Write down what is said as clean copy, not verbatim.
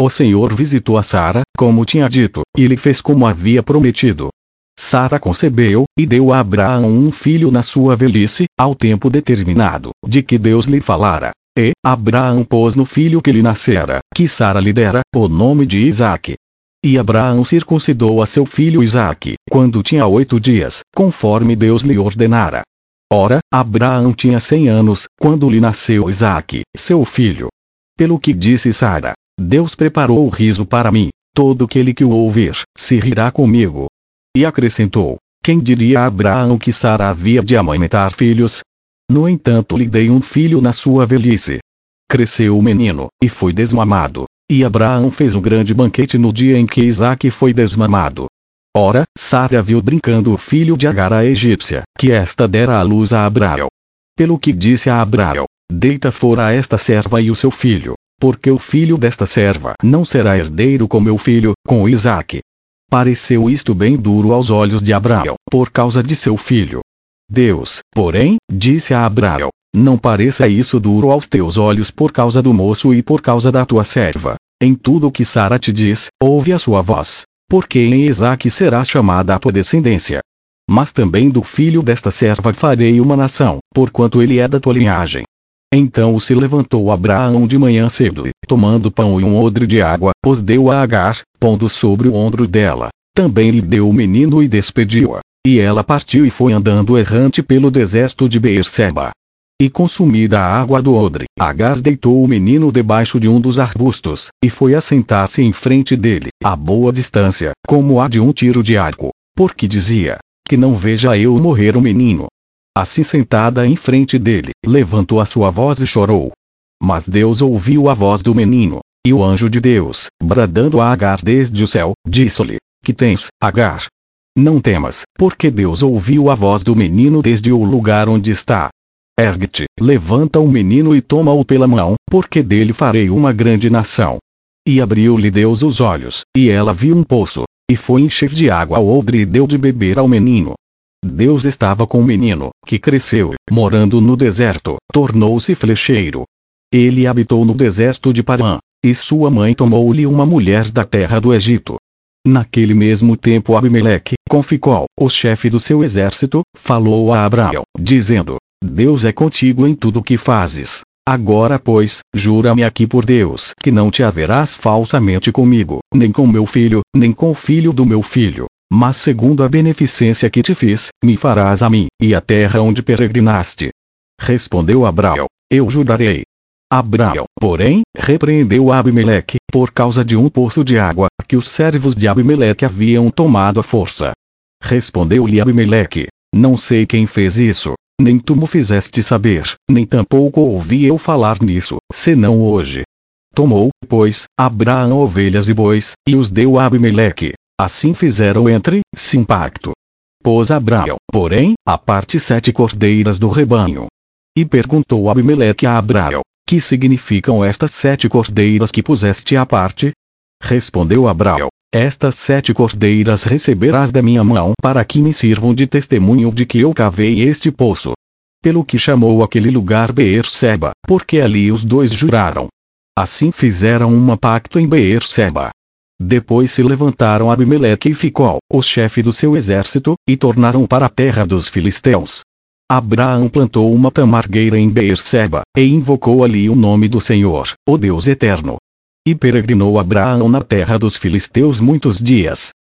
o Senhor visitou a Sara, como tinha dito, e lhe fez como havia prometido. Sara concebeu, e deu a Abraão um filho na sua velhice, ao tempo determinado, de que Deus lhe falara. E Abraão pôs no filho que lhe nascera, que Sara lhe dera, o nome de Isaque. E Abraão circuncidou a seu filho Isaque, quando tinha 8 dias, conforme Deus lhe ordenara. Ora, Abraão tinha 100 anos, quando lhe nasceu Isaque, seu filho. Pelo que disse Sara: Deus preparou o riso para mim, todo aquele que o ouvir, se rirá comigo. E acrescentou: quem diria a Abraão que Sara havia de amamentar filhos? No entanto lhe dei um filho na sua velhice. Cresceu o menino, e foi desmamado. E Abraão fez um grande banquete no dia em que Isaque foi desmamado. Ora, Sara viu brincando o filho de Agar a egípcia, que esta dera à luz a Abraão. Pelo que disse a Abraão: deita fora esta serva e o seu filho, porque o filho desta serva não será herdeiro com meu filho, com Isaque. Pareceu isto bem duro aos olhos de Abraão, por causa de seu filho. Deus, porém, disse a Abraão: não pareça isso duro aos teus olhos por causa do moço e por causa da tua serva. Em tudo o que Sara te diz, ouve a sua voz, porque em Isaque será chamada a tua descendência. Mas também do filho desta serva farei uma nação, porquanto ele é da tua linhagem. Então se levantou Abraão de manhã cedo, e, tomando pão e um odre de água, os deu a Agar, pondo sobre o ombro dela. Também lhe deu o menino e despediu-a. E ela partiu e foi andando errante pelo deserto de Beerseba. E consumida a água do odre, Agar deitou o menino debaixo de um dos arbustos, e foi assentar-se em frente dele, a boa distância, como a de um tiro de arco, porque dizia: que não veja eu morrer o menino. Assim sentada em frente dele, levantou a sua voz e chorou. Mas Deus ouviu a voz do menino, e o anjo de Deus, bradando a Agar desde o céu, disse-lhe: que tens, Agar? Não temas, porque Deus ouviu a voz do menino desde o lugar onde está. Ergue-te, levanta o menino e toma-o pela mão, porque dele farei uma grande nação. E abriu-lhe Deus os olhos, e ela viu um poço, e foi encher de água o odre e deu de beber ao menino. Deus estava com o menino, que cresceu, morando no deserto, tornou-se flecheiro. Ele habitou no deserto de Parã, e sua mãe tomou-lhe uma mulher da terra do Egito. Naquele mesmo tempo Abimeleque, com Ficol, o chefe do seu exército, falou a Abraão, dizendo: Deus é contigo em tudo o que fazes. Agora pois, jura-me aqui por Deus que não te haverás falsamente comigo, nem com meu filho, nem com o filho do meu filho, mas segundo a beneficência que te fiz, me farás a mim, e a terra onde peregrinaste. Respondeu Abraão: eu jurarei. Abraão, porém, repreendeu Abimeleque, por causa de um poço de água, que os servos de Abimeleque haviam tomado à força. Respondeu-lhe Abimeleque: não sei quem fez isso, nem tu me fizeste saber, nem tampouco ouvi eu falar nisso, senão hoje. Tomou, pois, Abraão ovelhas e bois, e os deu a Abimeleque. Assim fizeram entre si um pacto. Pôs Abraão, porém, à parte 7 cordeiras do rebanho. E perguntou Abimeleque a Abraão: que significam estas 7 cordeiras que puseste à parte? Respondeu Abraão: estas 7 cordeiras receberás da minha mão para que me sirvam de testemunho de que eu cavei este poço. Pelo que chamou aquele lugar Beerseba, porque ali os dois juraram. Assim fizeram um pacto em Beerseba. Depois se levantaram Abimeleque e Ficol, o chefe do seu exército, e tornaram para a terra dos filisteus. Abraão plantou uma tamargueira em Beerseba, e invocou ali o nome do Senhor, o Deus eterno. E peregrinou Abraão na terra dos filisteus muitos dias.